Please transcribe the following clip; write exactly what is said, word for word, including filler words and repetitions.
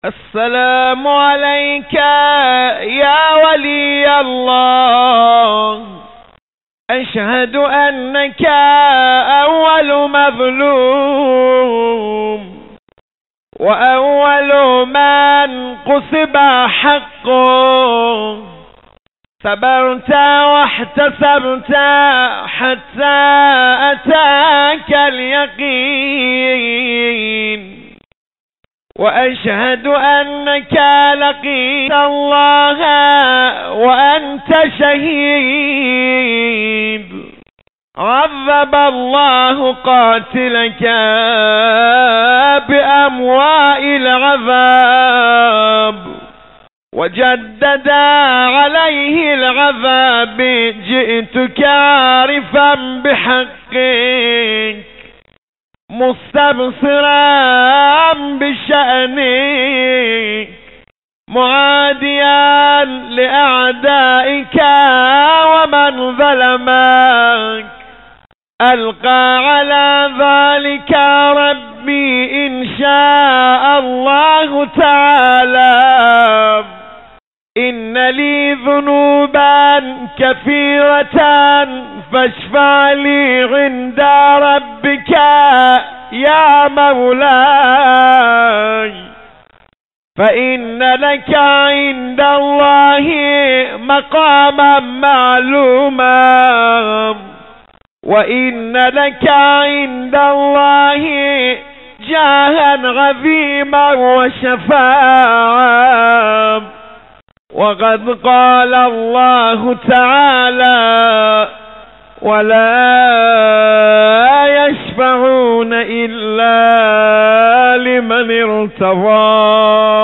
السلام عليك يا ولي الله، أشهد أنك أول مظلوم وأول من قصب حقه، صبرت واحتسبت حتى أتاك اليقين، وأشهد أنك لقيت الله وأنت شهيد. عذب الله قاتلك بأمواء العذاب وجدد عليه العذاب. جئتك عارفا بحقك مستبصرا بشأنك، معاديا لأعدائك ومن ظلمك. ألقى على ذلك ربي إن شاء الله تعالى. إن لي ذنوبا كثيرة فاشفع لي عند ربك يا مولاي، فإن لك عند الله مقاما معلوما، وإن لك عند الله جاها عظيما وشفاعا. وقد قال الله تعالى: ولا يشفعون إلا لمن ارتضى.